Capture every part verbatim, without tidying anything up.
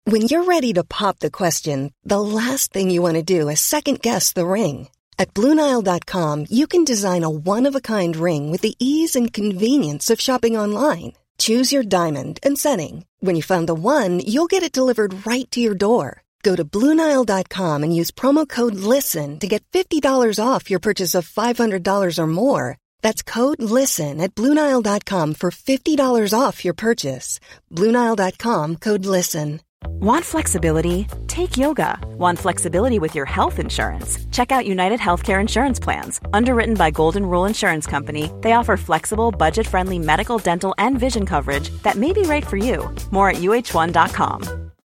When you're ready to pop the question, the last thing you want to do is second-guess the ring. At Blue Nile dot com, you can design a one-of-a-kind ring with the ease and convenience of shopping online. Choose your diamond and setting. When you find the one, you'll get it delivered right to your door. Go to Blue Nile dot com and use promo code LISTEN to get fifty dollars off your purchase of five hundred dollars or more. That's code LISTEN at Blue Nile dot com for fifty dollars off your purchase. Blue Nile dot com, code LISTEN. Want flexibility? Take yoga. Want flexibility with your health insurance? Check out United Healthcare Insurance Plans. Underwritten by Golden Rule Insurance Company, they offer flexible, budget-friendly medical, dental, and vision coverage that may be right for you. More at U H one dot com.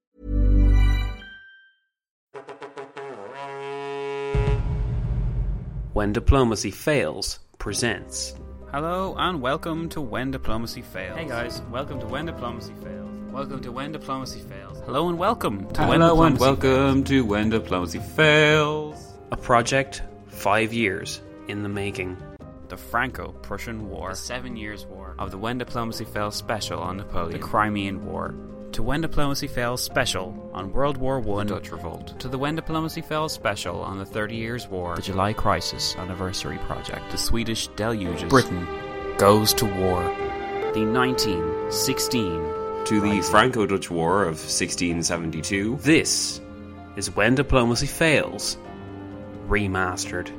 When Diplomacy Fails presents. Hello and welcome to When Diplomacy Fails. Hey guys, welcome to When Diplomacy Fails. Welcome to When Diplomacy Fails. Hello and welcome to Hello When Diplomacy and welcome to When Diplomacy Fails. A project five years in the making. The Franco-Prussian War. The Seven Years War. Of the When Diplomacy Fails special on Napoleon. The Crimean War. To When Diplomacy Fails special on World War One. The Dutch Revolt. To the When Diplomacy Fails special on the Thirty Years War. The July Crisis Anniversary Project. The Swedish Deluges. Britain goes to war. The nineteen sixteen To the Franco-Dutch War of sixteen seventy-two. This is When Diplomacy Fails Remastered.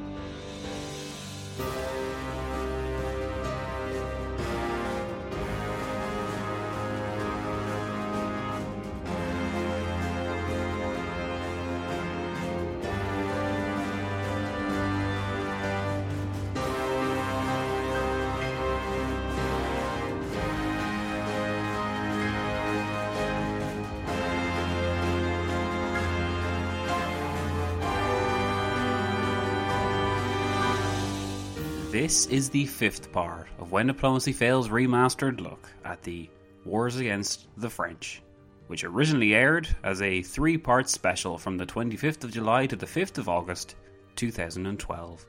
This is the fifth part of When Diplomacy Fails Remastered look at the Wars Against the French, which originally aired as a three-part special from the twenty-fifth of July to the fifth of August, two thousand twelve.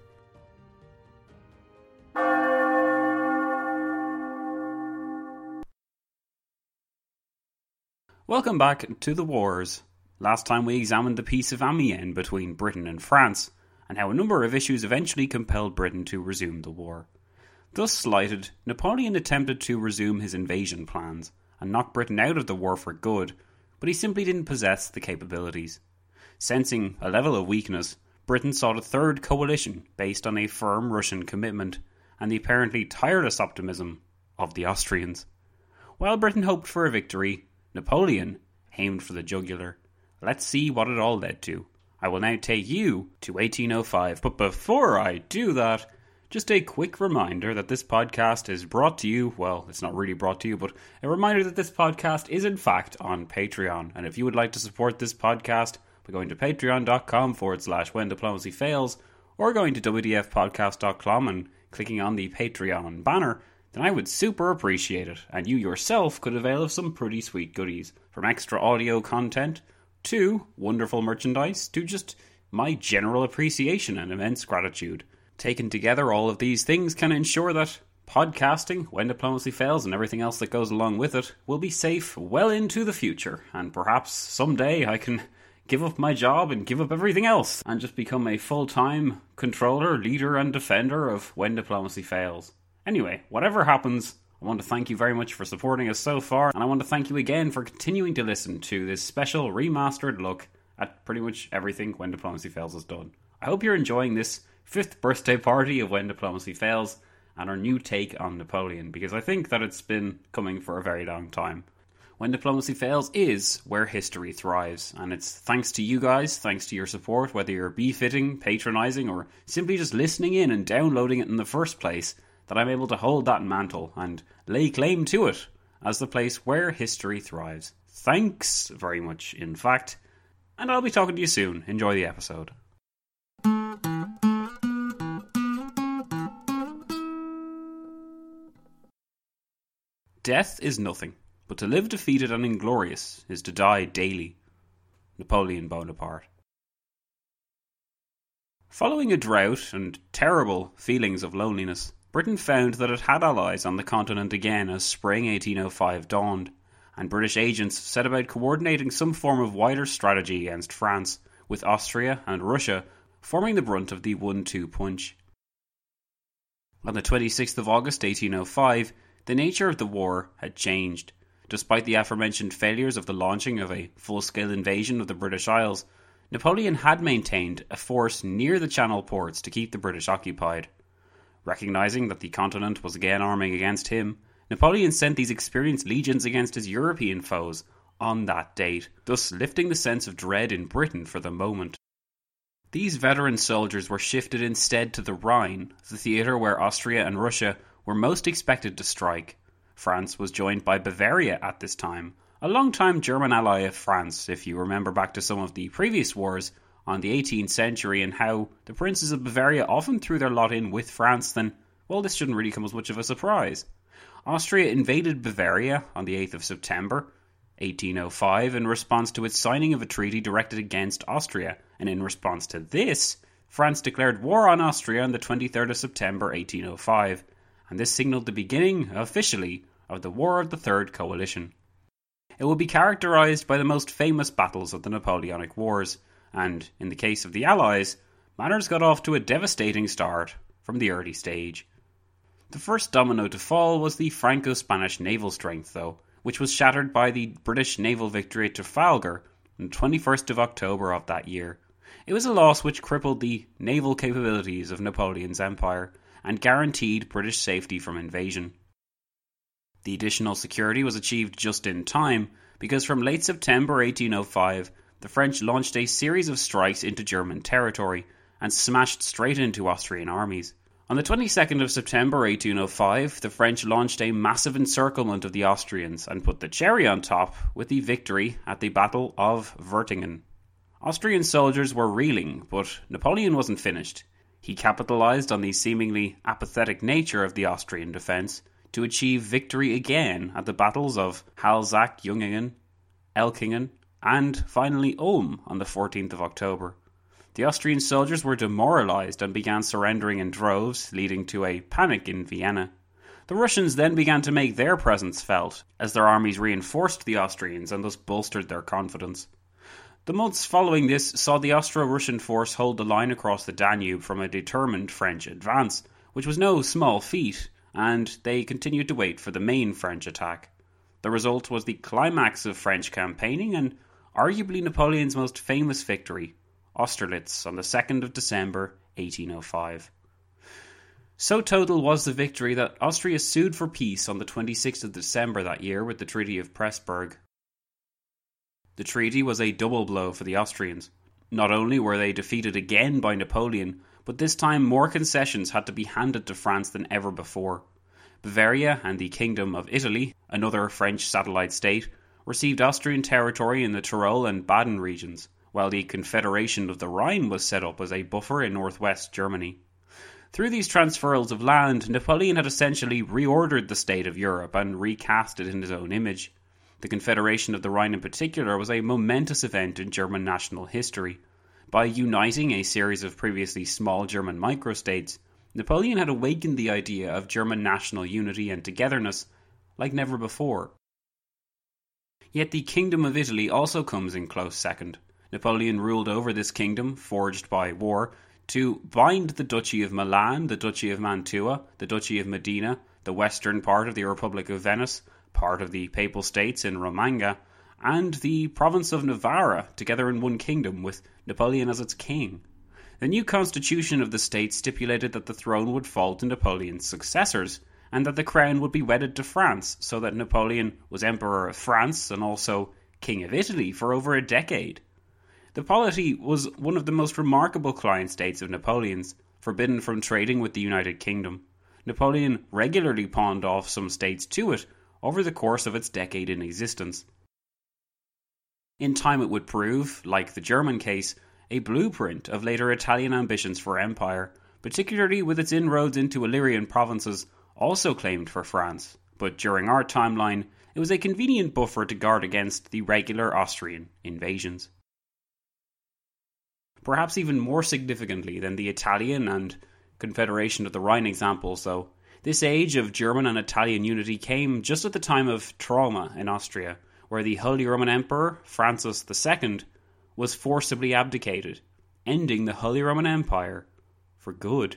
Welcome back to the wars. Last time we examined the Peace of Amiens between Britain and France, and how a number of issues eventually compelled Britain to resume the war. Thus slighted, Napoleon attempted to resume his invasion plans and knock Britain out of the war for good, but he simply didn't possess the capabilities. Sensing a level of weakness, Britain sought a third coalition based on a firm Russian commitment and the apparently tireless optimism of the Austrians. While Britain hoped for a victory, Napoleon aimed for the jugular. Let's see what it all led to. I will now take you to eighteen oh five, but before I do that, just a quick reminder that this podcast is brought to you, well, it's not really brought to you, but a reminder that this podcast is in fact on Patreon, and if you would like to support this podcast by going to patreon.com forward slash when diplomacy fails, or going to w d f podcast dot com and clicking on the Patreon banner, then I would super appreciate it, and you yourself could avail of some pretty sweet goodies, from extra audio content to wonderful merchandise, to just my general appreciation and immense gratitude. Taken together, all of these things can ensure that podcasting, When Diplomacy Fails, and everything else that goes along with it will be safe well into the future, and perhaps someday I can give up my job and give up everything else and just become a full-time controller, leader and defender of When Diplomacy Fails. Anyway, whatever happens, I want to thank you very much for supporting us so far, and I want to thank you again for continuing to listen to this special remastered look at pretty much everything When Diplomacy Fails has done. I hope you're enjoying this fifth birthday party of When Diplomacy Fails and our new take on Napoleon, because I think that it's been coming for a very long time. When Diplomacy Fails is where history thrives, and it's thanks to you guys, thanks to your support, whether you're befitting, patronising, or simply just listening in and downloading it in the first place, that I'm able to hold that mantle and lay claim to it as the place where history thrives. Thanks very much, in fact. And I'll be talking to you soon. Enjoy the episode. Death is nothing, but to live defeated and inglorious is to die daily. Napoleon Bonaparte. Following a drought and terrible feelings of loneliness, Britain found that it had allies on the continent again as spring eighteen oh five dawned, and British agents set about coordinating some form of wider strategy against France, with Austria and Russia forming the brunt of the one two punch. On the twenty-sixth of August eighteen oh five, the nature of the war had changed. Despite the aforementioned failures of the launching of a full-scale invasion of the British Isles, Napoleon had maintained a force near the Channel ports to keep the British occupied. Recognising that the continent was again arming against him, Napoleon sent these experienced legions against his European foes on that date, thus lifting the sense of dread in Britain for the moment. These veteran soldiers were shifted instead to the Rhine, the theatre where Austria and Russia were most expected to strike. France was joined by Bavaria at this time, a long-time German ally of France, if you remember back to some of the previous wars on the eighteenth century and how the princes of Bavaria often threw their lot in with France, then, well, this shouldn't really come as much of a surprise. Austria invaded Bavaria on the eighth of September, eighteen oh five, in response to its signing of a treaty directed against Austria, and in response to this, France declared war on Austria on the twenty-third of September eighteen oh five, and this signalled the beginning, officially, of the War of the Third Coalition. It will be characterised by the most famous battles of the Napoleonic Wars, and, in the case of the Allies, matters got off to a devastating start from the early stage. The first domino to fall was the Franco-Spanish naval strength, though, which was shattered by the British naval victory at Trafalgar on the twenty-first of October of that year. It was a loss which crippled the naval capabilities of Napoleon's empire and guaranteed British safety from invasion. The additional security was achieved just in time, because from late September eighteen oh five, the French launched a series of strikes into German territory and smashed straight into Austrian armies. On the twenty-second of September eighteen oh five, the French launched a massive encirclement of the Austrians and put the cherry on top with the victory at the Battle of Wertingen. Austrian soldiers were reeling, but Napoleon wasn't finished. He capitalised on the seemingly apathetic nature of the Austrian defence to achieve victory again at the battles of Halsach-Jungingen, Elkingen, and finally Ulm on the fourteenth of October. The Austrian soldiers were demoralised and began surrendering in droves, leading to a panic in Vienna. The Russians then began to make their presence felt, as their armies reinforced the Austrians and thus bolstered their confidence. The months following this saw the Austro-Russian force hold the line across the Danube from a determined French advance, which was no small feat, and they continued to wait for the main French attack. The result was the climax of French campaigning and arguably Napoleon's most famous victory, Austerlitz, on the second of December eighteen oh five. So total was the victory that Austria sued for peace on the twenty-sixth of December that year with the Treaty of Pressburg. The treaty was a double blow for the Austrians. Not only were they defeated again by Napoleon, but this time more concessions had to be handed to France than ever before. Bavaria and the Kingdom of Italy, another French satellite state, received Austrian territory in the Tyrol and Baden regions, while the Confederation of the Rhine was set up as a buffer in northwest Germany. Through these transfers of land, Napoleon had essentially reordered the state of Europe and recast it in his own image. The Confederation of the Rhine in particular was a momentous event in German national history. By uniting a series of previously small German microstates, Napoleon had awakened the idea of German national unity and togetherness like never before. Yet the Kingdom of Italy also comes in close second. Napoleon ruled over this kingdom, forged by war, to bind the Duchy of Milan, the Duchy of Mantua, the Duchy of Modena, the western part of the Republic of Venice, part of the Papal States in Romagna, and the province of Navarra together in one kingdom with Napoleon as its king. The new constitution of the state stipulated that the throne would fall to Napoleon's successors, and that the crown would be wedded to France, so that Napoleon was Emperor of France and also King of Italy for over a decade. The polity was one of the most remarkable client states of Napoleon's, forbidden from trading with the United Kingdom. Napoleon regularly pawned off some states to it over the course of its decade in existence. In time it would prove, like the German case, a blueprint of later Italian ambitions for empire, particularly with its inroads into Illyrian provinces also claimed for France, but during our timeline it was a convenient buffer to guard against the regular Austrian invasions. Perhaps even more significantly than the Italian and Confederation of the Rhine examples, though, this age of German and Italian unity came just at the time of trauma in Austria, where the Holy Roman Emperor, Francis the Second, was forcibly abdicated, ending the Holy Roman Empire for good.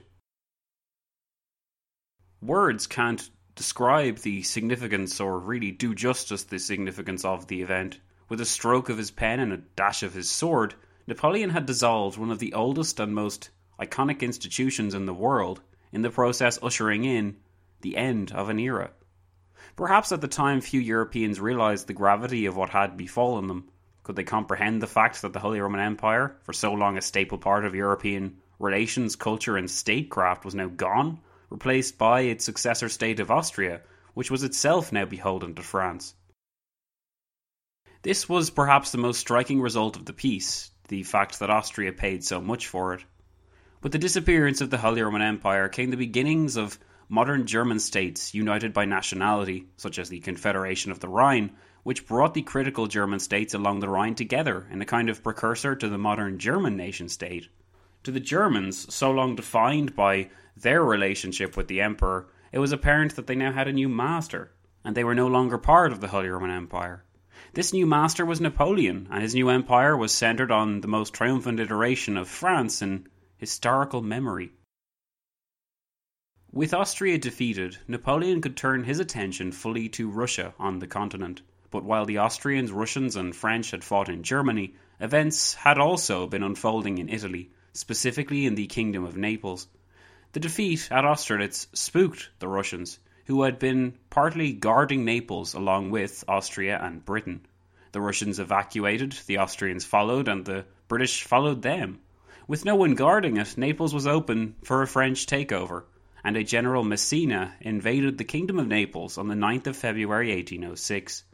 Words can't describe the significance or really do justice to the significance of the event. With a stroke of his pen and a dash of his sword, Napoleon had dissolved one of the oldest and most iconic institutions in the world, in the process ushering in the end of an era. Perhaps at the time few Europeans realised the gravity of what had befallen them. Could they comprehend the fact that the Holy Roman Empire, for so long a staple part of European relations, culture and statecraft, was now gone, replaced by its successor state of Austria, which was itself now beholden to France? This was perhaps the most striking result of the peace, the fact that Austria paid so much for it. With the disappearance of the Holy Roman Empire came the beginnings of modern German states united by nationality, such as the Confederation of the Rhine, which brought the critical German states along the Rhine together in a kind of precursor to the modern German nation-state. To the Germans, so long defined by their relationship with the Emperor, it was apparent that they now had a new master, and they were no longer part of the Holy Roman Empire. This new master was Napoleon, and his new empire was centred on the most triumphant iteration of France in historical memory. With Austria defeated, Napoleon could turn his attention fully to Russia on the continent. But while the Austrians, Russians and French had fought in Germany, events had also been unfolding in Italy, specifically in the Kingdom of Naples. The defeat at Austerlitz spooked the Russians, who had been partly guarding Naples along with Austria and Britain. The Russians evacuated, the Austrians followed, and the British followed them. With no one guarding it, Naples was open for a French takeover, and a General Massena invaded the Kingdom of Naples on the ninth of February eighteen oh six.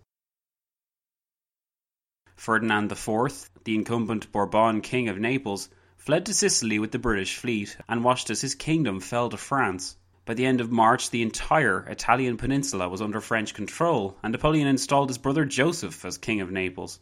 Ferdinand the Fourth, the incumbent Bourbon King of Naples, fled to Sicily with the British fleet and watched as his kingdom fell to France. By the end of March, the entire Italian peninsula was under French control, and Napoleon installed his brother Joseph as King of Naples.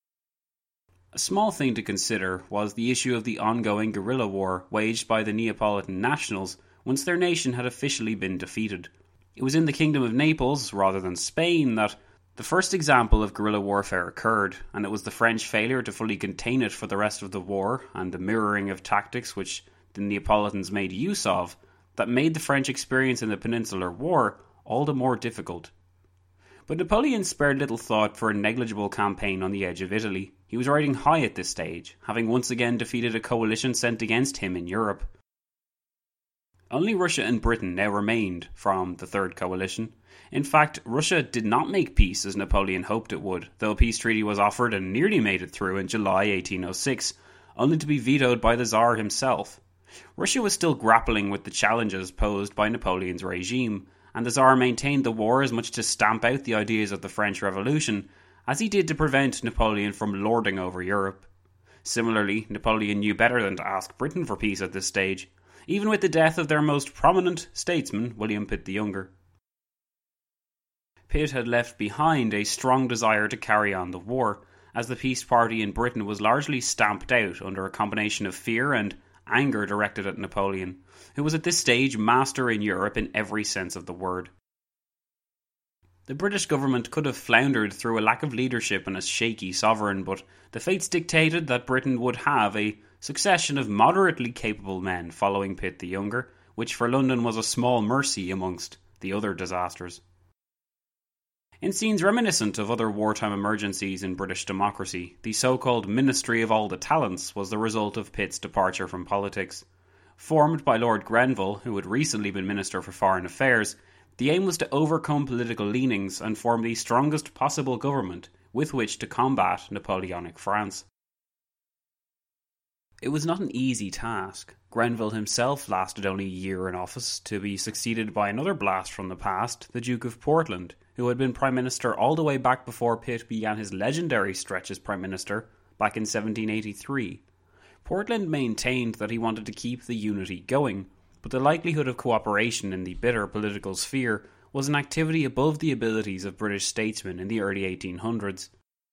A small thing to consider was the issue of the ongoing guerrilla war waged by the Neapolitan nationals once their nation had officially been defeated. It was in the Kingdom of Naples, rather than Spain, that the first example of guerrilla warfare occurred, and it was the French failure to fully contain it for the rest of the war, and the mirroring of tactics which the Neapolitans made use of, that made the French experience in the Peninsular War all the more difficult. But Napoleon spared little thought for a negligible campaign on the edge of Italy. He was riding high at this stage, having once again defeated a coalition sent against him in Europe. Only Russia and Britain now remained from the Third Coalition. In fact, Russia did not make peace as Napoleon hoped it would, though a peace treaty was offered and nearly made it through in July eighteen oh six, only to be vetoed by the Tsar himself. Russia was still grappling with the challenges posed by Napoleon's regime, and the Tsar maintained the war as much to stamp out the ideas of the French Revolution as he did to prevent Napoleon from lording over Europe. Similarly, Napoleon knew better than to ask Britain for peace at this stage, even with the death of their most prominent statesman, William Pitt the Younger. Pitt had left behind a strong desire to carry on the war, as the peace party in Britain was largely stamped out under a combination of fear and anger directed at Napoleon, who was at this stage master in Europe in every sense of the word. The British government could have floundered through a lack of leadership and a shaky sovereign, but the fates dictated that Britain would have a succession of moderately capable men following Pitt the Younger, which for London was a small mercy amongst the other disasters. In scenes reminiscent of other wartime emergencies in British democracy, the so-called Ministry of All the Talents was the result of Pitt's departure from politics. Formed by Lord Grenville, who had recently been Minister for Foreign Affairs, the aim was to overcome political leanings and form the strongest possible government with which to combat Napoleonic France. It was not an easy task. Grenville himself lasted only a year in office, to be succeeded by another blast from the past, the Duke of Portland, who had been Prime Minister all the way back before Pitt began his legendary stretch as Prime Minister back in seventeen eighty-three. Portland maintained that he wanted to keep the unity going, but the likelihood of cooperation in the bitter political sphere was an activity above the abilities of British statesmen in the early eighteen hundreds.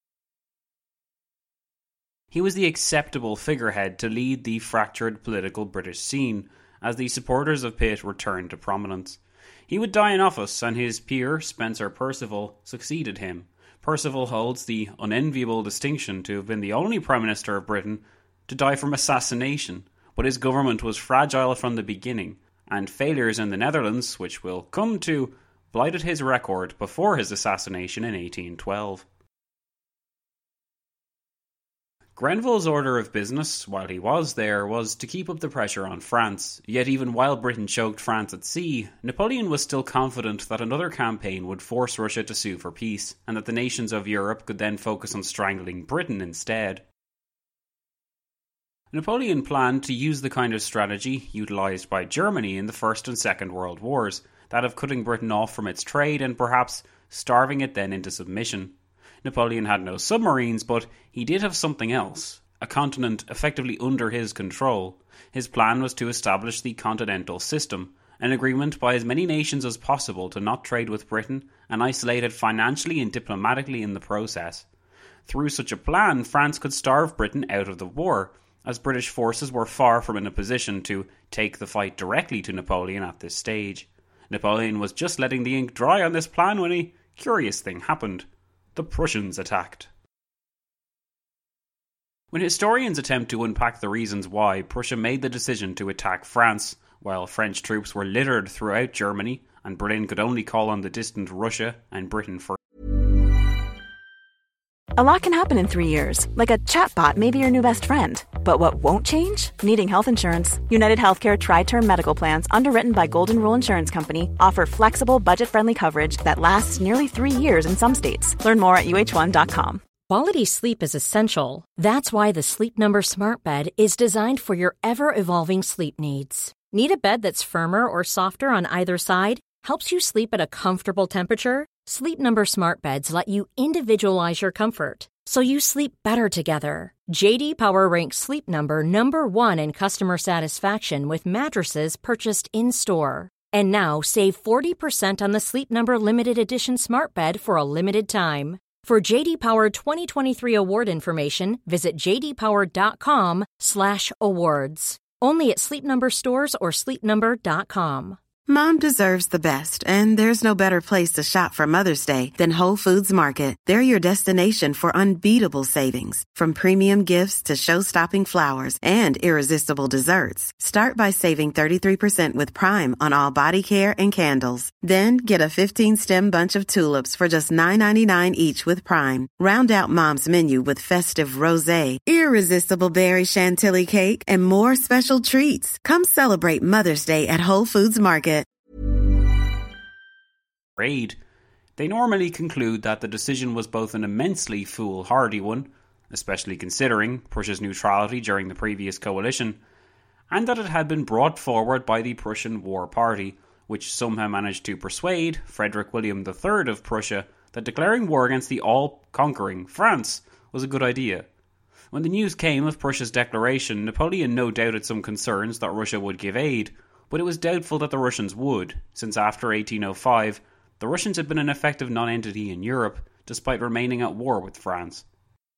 He was the acceptable figurehead to lead the fractured political British scene, as the supporters of Pitt returned to prominence. He would die in office, and his peer, Spencer Perceval, succeeded him. Perceval holds the unenviable distinction to have been the only Prime Minister of Britain to die from assassination, but his government was fragile from the beginning, and failures in the Netherlands, which we'll come to, blighted his record before his assassination in eighteen twelve. Grenville's order of business, while he was there, was to keep up the pressure on France. Yet even while Britain choked France at sea, Napoleon was still confident that another campaign would force Russia to sue for peace, and that the nations of Europe could then focus on strangling Britain instead. Napoleon planned to use the kind of strategy utilised by Germany in the First and Second World Wars, that of cutting Britain off from its trade and perhaps starving it then into submission. Napoleon had no submarines, but he did have something else, a continent effectively under his control. His plan was to establish the Continental System, an agreement by as many nations as possible to not trade with Britain and isolate it financially and diplomatically in the process. Through such a plan, France could starve Britain out of the war, as British forces were far from in a position to take the fight directly to Napoleon at this stage. Napoleon was just letting the ink dry on this plan when a curious thing happened. The Prussians attacked. When historians attempt to unpack the reasons why Prussia made the decision to attack France, while French troops were littered throughout Germany and Berlin could only call on the distant Russia and Britain for A lot can happen in three years, like a chatbot may be your new best friend. But what won't change? Needing health insurance. United Healthcare Tri-Term Medical Plans, underwritten by Golden Rule Insurance Company, offer flexible, budget-friendly coverage that lasts nearly three years in some states. Learn more at U H one dot com. Quality sleep is essential. That's why the Sleep Number Smart Bed is designed for your ever-evolving sleep needs. Need a bed that's firmer or softer on either side? Helps you sleep at a comfortable temperature? Sleep Number Smart Beds let you individualize your comfort, so you sleep better together. J D Power ranks Sleep Number number one in customer satisfaction with mattresses purchased in-store. And now save forty percent on the Sleep Number Limited Edition Smart Bed for a limited time. For J D Power twenty twenty-three award information, visit j d power dot com slash awards. Only at Sleep Number stores or sleep number dot com. Mom deserves the best, and there's no better place to shop for Mother's Day than Whole Foods Market. They're your destination for unbeatable savings, from premium gifts to show-stopping flowers and irresistible desserts. Start by saving thirty-three percent with Prime on all body care and candles. Then get a fifteen-stem bunch of tulips for just nine ninety-nine each with Prime. Round out Mom's menu with festive rosé, irresistible berry chantilly cake, and more special treats. Come celebrate Mother's Day at Whole Foods Market. Raid. They normally conclude that the decision was both an immensely foolhardy one, especially considering Prussia's neutrality during the previous coalition, and that it had been brought forward by the Prussian War Party, which somehow managed to persuade Frederick William the Third of Prussia that declaring war against the all-conquering France was a good idea. When the news came of Prussia's declaration, Napoleon no doubt had some concerns that Russia would give aid, but it was doubtful that the Russians would, since after eighteen oh five, the Russians had been an effective non-entity in Europe, despite remaining at war with France.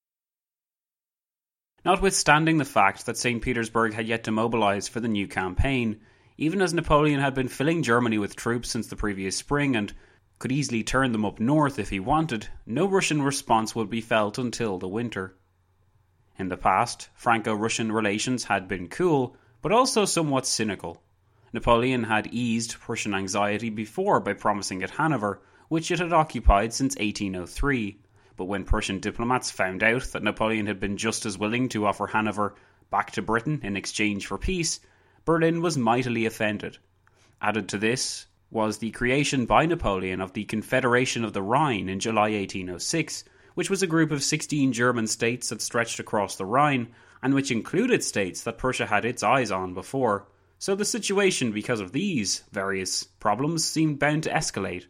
Notwithstanding the fact that Saint Petersburg had yet to mobilise for the new campaign, even as Napoleon had been filling Germany with troops since the previous spring and could easily turn them up north if he wanted, no Russian response would be felt until the winter. In the past, Franco-Russian relations had been cool, but also somewhat cynical. Napoleon had eased Prussian anxiety before by promising it Hanover, which it had occupied since eighteen oh three. But when Prussian diplomats found out that Napoleon had been just as willing to offer Hanover back to Britain in exchange for peace, Berlin was mightily offended. Added to this was the creation by Napoleon of the Confederation of the Rhine in July eighteen oh six, which was a group of sixteen German states that stretched across the Rhine, and which included states that Prussia had its eyes on before. So the situation, because of these various problems, seemed bound to escalate.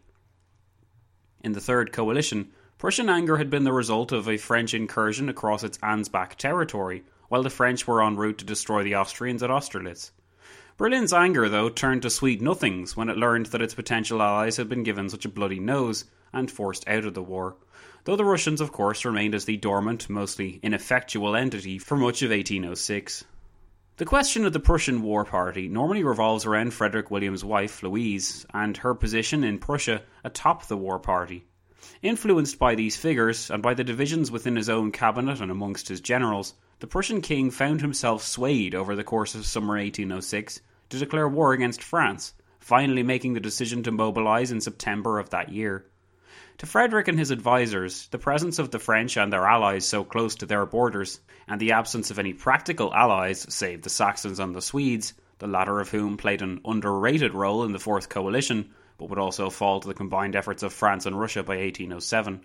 In the Third Coalition, Prussian anger had been the result of a French incursion across its Ansbach territory, while the French were en route to destroy the Austrians at Austerlitz. Berlin's anger, though, turned to sweet nothings when it learned that its potential allies had been given such a bloody nose and forced out of the war, though the Russians, of course, remained as the dormant, mostly ineffectual entity for much of eighteen oh six. The question of the Prussian War Party normally revolves around Frederick William's wife, Louise, and her position in Prussia atop the War Party. Influenced by these figures, and by the divisions within his own cabinet and amongst his generals, the Prussian king found himself swayed over the course of summer eighteen oh six to declare war against France, finally making the decision to mobilise in September of that year. To Frederick and his advisers, the presence of the French and their allies so close to their borders, and the absence of any practical allies save the Saxons and the Swedes, the latter of whom played an underrated role in the Fourth Coalition, but would also fall to the combined efforts of France and Russia by eighteen oh seven.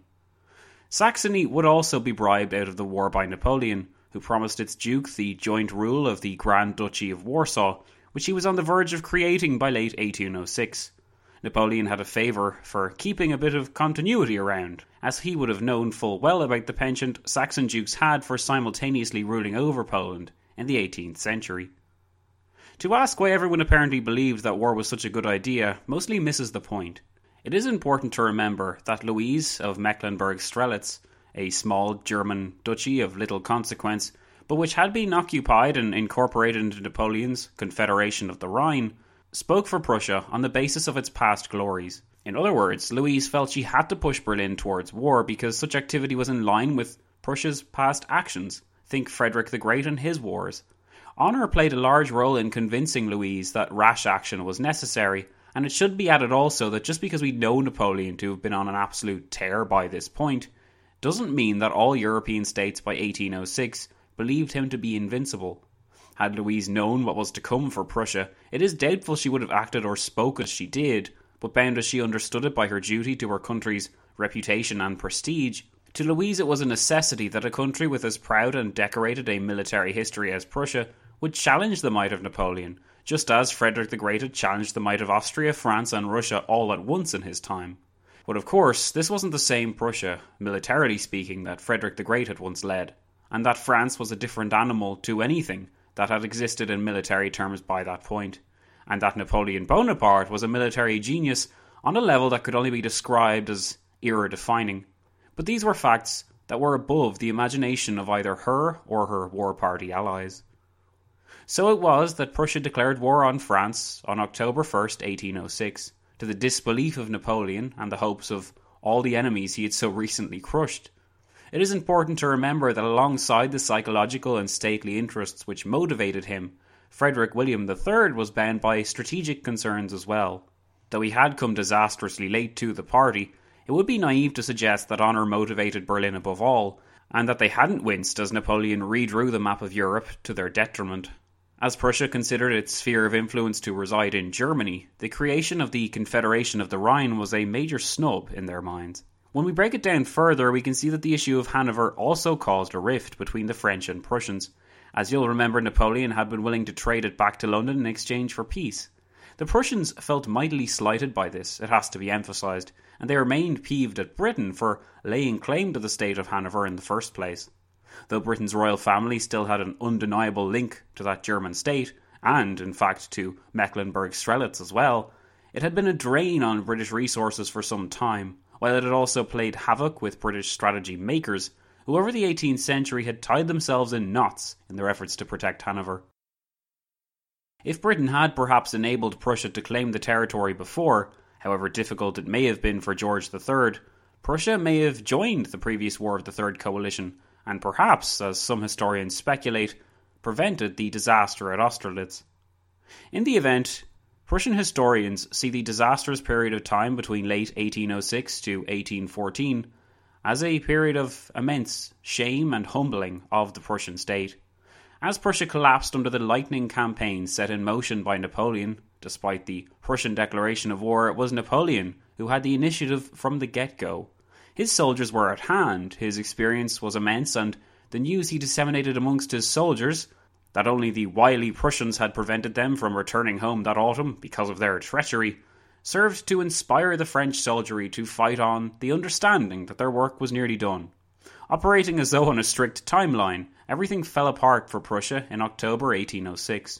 Saxony would also be bribed out of the war by Napoleon, who promised its duke the joint rule of the Grand Duchy of Warsaw, which he was on the verge of creating by late eighteen oh six. Napoleon had a favour for keeping a bit of continuity around, as he would have known full well about the penchant Saxon dukes had for simultaneously ruling over Poland in the eighteenth century. To ask why everyone apparently believed that war was such a good idea mostly misses the point. It is important to remember that Louise of Mecklenburg-Strelitz, a small German duchy of little consequence, but which had been occupied and incorporated into Napoleon's Confederation of the Rhine, spoke for Prussia on the basis of its past glories. In other words, Louise felt she had to push Berlin towards war because such activity was in line with Prussia's past actions. Think Frederick the Great and his wars. Honour played a large role in convincing Louise that rash action was necessary, and it should be added also that just because we know Napoleon to have been on an absolute tear by this point, doesn't mean that all European states by eighteen oh six believed him to be invincible. Had Louise known what was to come for Prussia, it is doubtful she would have acted or spoken as she did, but bound as she understood it by her duty to her country's reputation and prestige, to Louise it was a necessity that a country with as proud and decorated a military history as Prussia would challenge the might of Napoleon, just as Frederick the Great had challenged the might of Austria, France and Russia all at once in his time. But of course, this wasn't the same Prussia, militarily speaking, that Frederick the Great had once led, and that France was a different animal to anything that had existed in military terms by that point, and that Napoleon Bonaparte was a military genius on a level that could only be described as era-defining. But these were facts that were above the imagination of either her or her war party allies. So it was that Prussia declared war on France on October first, eighteen oh six, to the disbelief of Napoleon and the hopes of all the enemies he had so recently crushed. It is important to remember that alongside the psychological and stately interests which motivated him, Frederick William the Third was bound by strategic concerns as well. Though he had come disastrously late to the party, it would be naive to suggest that honour motivated Berlin above all, and that they hadn't winced as Napoleon redrew the map of Europe to their detriment. As Prussia considered its sphere of influence to reside in Germany, the creation of the Confederation of the Rhine was a major snub in their minds. When we break it down further, we can see that the issue of Hanover also caused a rift between the French and Prussians. As you'll remember, Napoleon had been willing to trade it back to London in exchange for peace. The Prussians felt mightily slighted by this, it has to be emphasised, and they remained peeved at Britain for laying claim to the state of Hanover in the first place. Though Britain's royal family still had an undeniable link to that German state, and in fact to Mecklenburg-Strelitz as well, it had been a drain on British resources for some time, while it had also played havoc with British strategy makers, who over the eighteenth century had tied themselves in knots in their efforts to protect Hanover. If Britain had perhaps enabled Prussia to claim the territory before, however difficult it may have been for George the Third, Prussia may have joined the previous War of the Third Coalition, and perhaps, as some historians speculate, prevented the disaster at Austerlitz. In the event, Prussian historians see the disastrous period of time between late eighteen oh six to eighteen fourteen as a period of immense shame and humbling of the Prussian state. As Prussia collapsed under the lightning campaign set in motion by Napoleon, despite the Prussian declaration of war, it was Napoleon who had the initiative from the get-go. His soldiers were at hand, his experience was immense, and the news he disseminated amongst his soldiers, that only the wily Prussians had prevented them from returning home that autumn because of their treachery, served to inspire the French soldiery to fight on the understanding that their work was nearly done. Operating as though on a strict timeline, everything fell apart for Prussia in October eighteen oh six.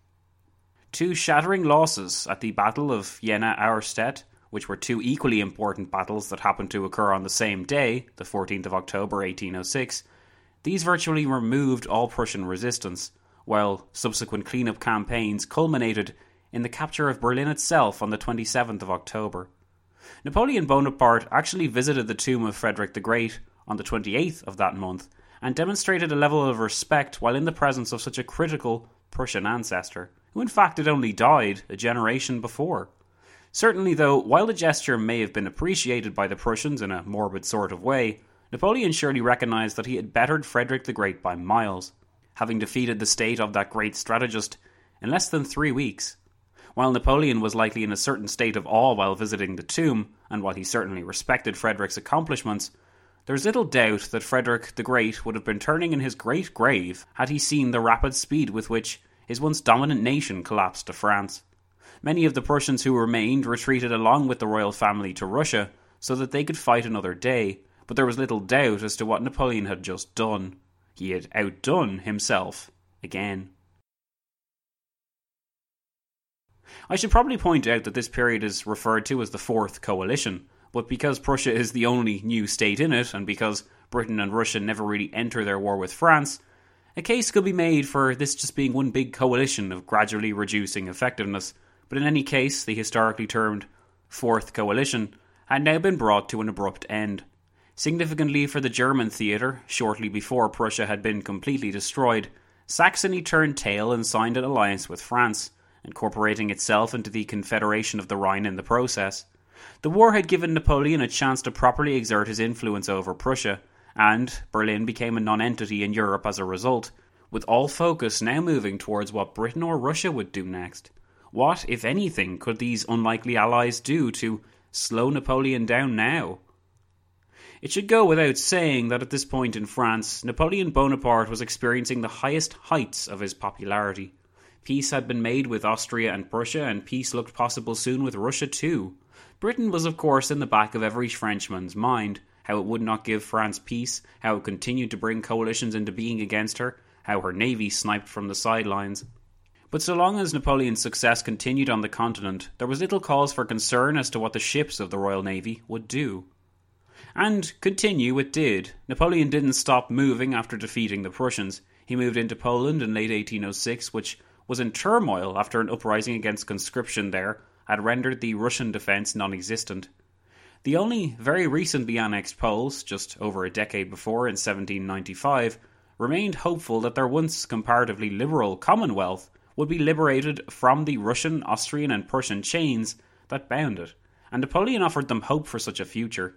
Two shattering losses at the Battle of Jena-Auerstedt, which were two equally important battles that happened to occur on the same day, the fourteenth of October eighteen oh six, these virtually removed all Prussian resistance, while subsequent clean-up campaigns culminated in the capture of Berlin itself on the twenty-seventh of October. Napoleon Bonaparte actually visited the tomb of Frederick the Great on the twenty-eighth of that month and demonstrated a level of respect while in the presence of such a critical Prussian ancestor, who in fact had only died a generation before. Certainly though, while the gesture may have been appreciated by the Prussians in a morbid sort of way, Napoleon surely recognised that he had bettered Frederick the Great by miles, having defeated the state of that great strategist in less than three weeks. While Napoleon was likely in a certain state of awe while visiting the tomb, and while he certainly respected Frederick's accomplishments, there is little doubt that Frederick the Great would have been turning in his great grave had he seen the rapid speed with which his once dominant nation collapsed to France. Many of the Prussians who remained retreated along with the royal family to Russia so that they could fight another day, but there was little doubt as to what Napoleon had just done. He had outdone himself again. I should probably point out that this period is referred to as the Fourth Coalition, but because Prussia is the only new state in it, and because Britain and Russia never really enter their war with France, a case could be made for this just being one big coalition of gradually reducing effectiveness. But in any case, the historically termed Fourth Coalition had now been brought to an abrupt end. Significantly for the German theatre, shortly before Prussia had been completely destroyed, Saxony turned tail and signed an alliance with France, incorporating itself into the Confederation of the Rhine in the process. The war had given Napoleon a chance to properly exert his influence over Prussia, and Berlin became a non-entity in Europe as a result, with all focus now moving towards what Britain or Russia would do next. What, if anything, could these unlikely allies do to slow Napoleon down now? It should go without saying that at this point in France, Napoleon Bonaparte was experiencing the highest heights of his popularity. Peace had been made with Austria and Prussia, and peace looked possible soon with Russia too. Britain was of course in the back of every Frenchman's mind, how it would not give France peace, how it continued to bring coalitions into being against her, how her navy sniped from the sidelines. But so long as Napoleon's success continued on the continent, there was little cause for concern as to what the ships of the Royal Navy would do. And continue it did. Napoleon didn't stop moving after defeating the Prussians. He moved into Poland in late eighteen oh six, which was in turmoil after an uprising against conscription there had rendered the Russian defence non-existent. The only very recently annexed Poles, just over a decade before in seventeen ninety-five, remained hopeful that their once comparatively liberal Commonwealth would be liberated from the Russian, Austrian and Prussian chains that bound it, and Napoleon offered them hope for such a future.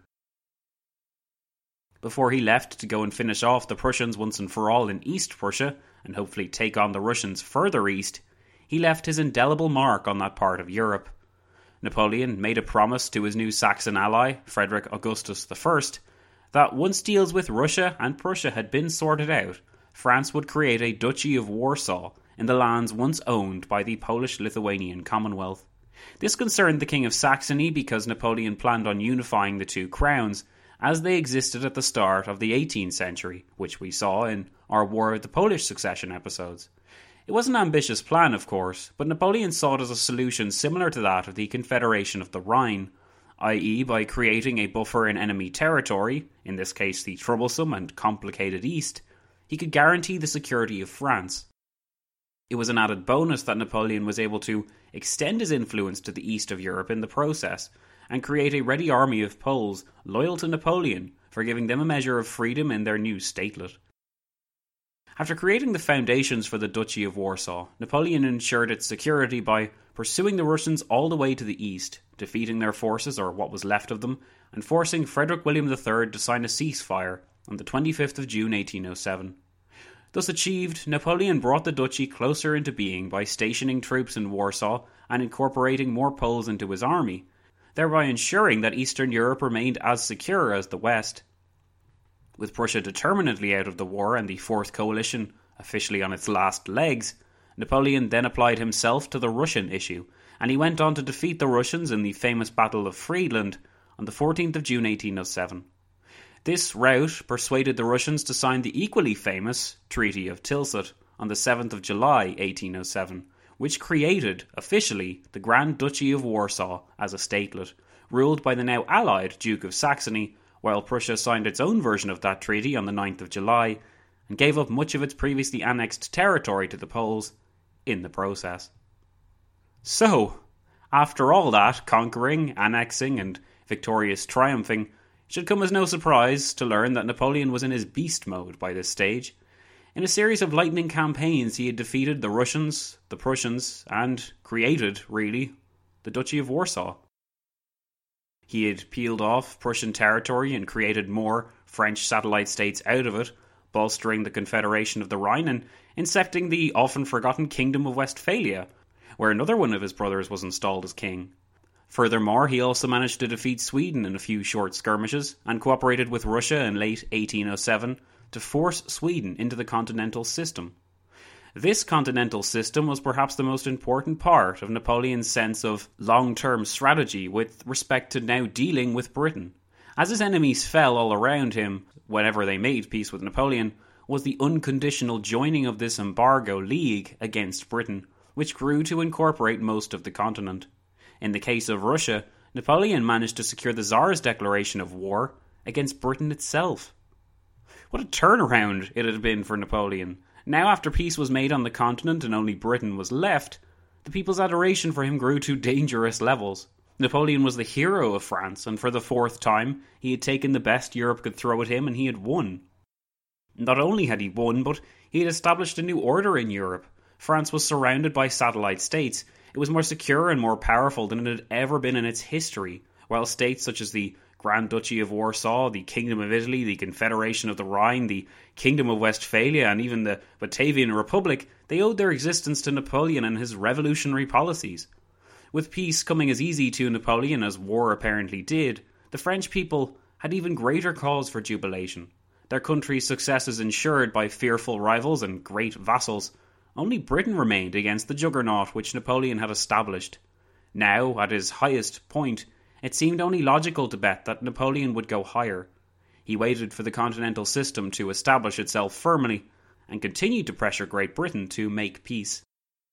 Before he left to go and finish off the Prussians once and for all in East Prussia, and hopefully take on the Russians further east, he left his indelible mark on that part of Europe. Napoleon made a promise to his new Saxon ally, Frederick Augustus the First, that once deals with Russia and Prussia had been sorted out, France would create a Duchy of Warsaw in the lands once owned by the Polish-Lithuanian Commonwealth. This concerned the King of Saxony because Napoleon planned on unifying the two crowns as they existed at the start of the eighteenth century, which we saw in our War of the Polish Succession episodes. It was an ambitious plan, of course, but Napoleon saw it as a solution similar to that of the Confederation of the Rhine, that is by creating a buffer in enemy territory, in this case the troublesome and complicated East, he could guarantee the security of France. It was an added bonus that Napoleon was able to extend his influence to the east of Europe in the process, and create a ready army of Poles loyal to Napoleon for giving them a measure of freedom in their new statelet. After creating the foundations for the Duchy of Warsaw, Napoleon ensured its security by pursuing the Russians all the way to the east, defeating their forces or what was left of them, and forcing Frederick William the Third to sign a ceasefire on the twenty-fifth of June eighteen oh seven. Thus achieved, Napoleon brought the duchy closer into being by stationing troops in Warsaw and incorporating more Poles into his army, thereby ensuring that Eastern Europe remained as secure as the West. With Prussia determinedly out of the war and the Fourth Coalition officially on its last legs, Napoleon then applied himself to the Russian issue, and he went on to defeat the Russians in the famous Battle of Friedland on the fourteenth of June eighteen oh seven. This rout persuaded the Russians to sign the equally famous Treaty of Tilsit on the seventh of July eighteen oh seven, which created, officially, the Grand Duchy of Warsaw as a statelet, ruled by the now allied Duke of Saxony, while Prussia signed its own version of that treaty on the ninth of July, and gave up much of its previously annexed territory to the Poles in the process. So, after all that conquering, annexing, and victorious triumphing, it should come as no surprise to learn that Napoleon was in his beast mode by this stage. In a series of lightning campaigns, he had defeated the Russians, the Prussians, and created, really, the Duchy of Warsaw. He had peeled off Prussian territory and created more French satellite states out of it, bolstering the Confederation of the Rhine and incepting the often forgotten Kingdom of Westphalia, where another one of his brothers was installed as king. Furthermore, he also managed to defeat Sweden in a few short skirmishes and cooperated with Russia in late eighteen oh seven to force Sweden into the continental system. This continental system was perhaps the most important part of Napoleon's sense of long-term strategy with respect to now dealing with Britain. As his enemies fell all around him whenever they made peace with Napoleon, was the unconditional joining of this embargo league against Britain, which grew to incorporate most of the continent. In the case of Russia, Napoleon managed to secure the Tsar's declaration of war against Britain itself. What a turnaround it had been for Napoleon. Now, after peace was made on the continent and only Britain was left, the people's adoration for him grew to dangerous levels. Napoleon was the hero of France, and for the fourth time, he had taken the best Europe could throw at him, and he had won. Not only had he won, but he had established a new order in Europe. France was surrounded by satellite states. It was more secure and more powerful than it had ever been in its history, while states such as the Grand Duchy of Warsaw, the Kingdom of Italy, the Confederation of the Rhine, the Kingdom of Westphalia, and even the Batavian Republic, they owed their existence to Napoleon and his revolutionary policies. With peace coming as easy to Napoleon as war apparently did, the French people had even greater cause for jubilation. Their country's successes ensured by fearful rivals and great vassals, only Britain remained against the juggernaut which Napoleon had established. Now, at his highest point, it seemed only logical to bet that Napoleon would go higher. He waited for the continental system to establish itself firmly, and continued to pressure Great Britain to make peace.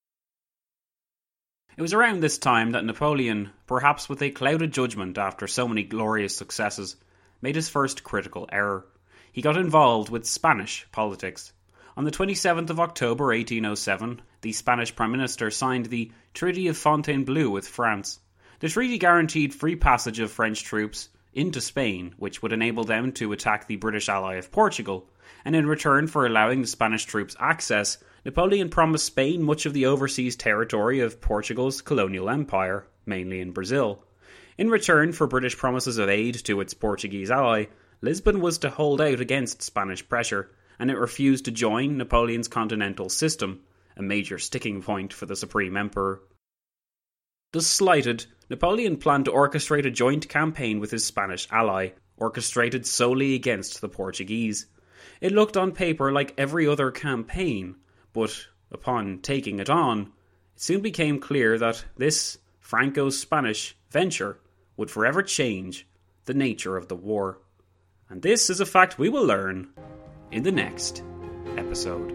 It was around this time that Napoleon, perhaps with a clouded judgment after so many glorious successes, made his first critical error. He got involved with Spanish politics. On the twenty-seventh of October eighteen oh seven, the Spanish Prime Minister signed the Treaty of Fontainebleau with France. The treaty guaranteed free passage of French troops into Spain, which would enable them to attack the British ally of Portugal, and in return for allowing the Spanish troops access, Napoleon promised Spain much of the overseas territory of Portugal's colonial empire, mainly in Brazil. In return for British promises of aid to its Portuguese ally, Lisbon was to hold out against Spanish pressure, and it refused to join Napoleon's continental system, a major sticking point for the Supreme Emperor. Thus slighted, Napoleon planned to orchestrate a joint campaign with his Spanish ally, orchestrated solely against the Portuguese. It looked on paper like every other campaign, but upon taking it on, it soon became clear that this Franco-Spanish venture would forever change the nature of the war. And this is a fact we will learn in the next episode.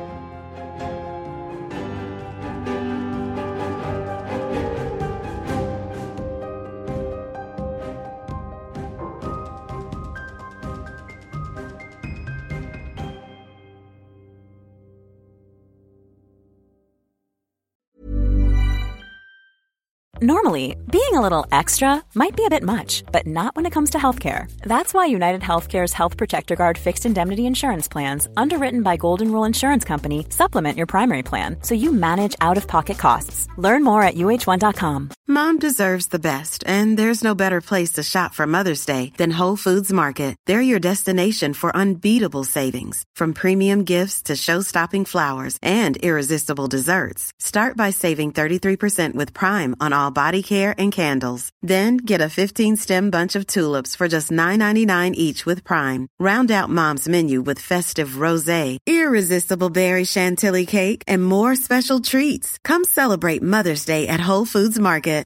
Normally, being a little extra might be a bit much, but not when it comes to healthcare. That's why United Healthcare's Health Protector Guard fixed indemnity insurance plans, underwritten by Golden Rule Insurance Company, supplement your primary plan so you manage out-of-pocket costs. Learn more at U H one dot com. Mom deserves the best, and there's no better place to shop for Mother's Day than Whole Foods Market. They're your destination for unbeatable savings, from premium gifts to show-stopping flowers and irresistible desserts. Start by saving thirty-three percent with Prime on all body care and candles. Then get a fifteen-stem bunch of tulips for just nine ninety-nine each with Prime. Round out Mom's menu with festive rosé, irresistible berry chantilly cake, and more special treats. Come celebrate Mother's Day at Whole Foods Market.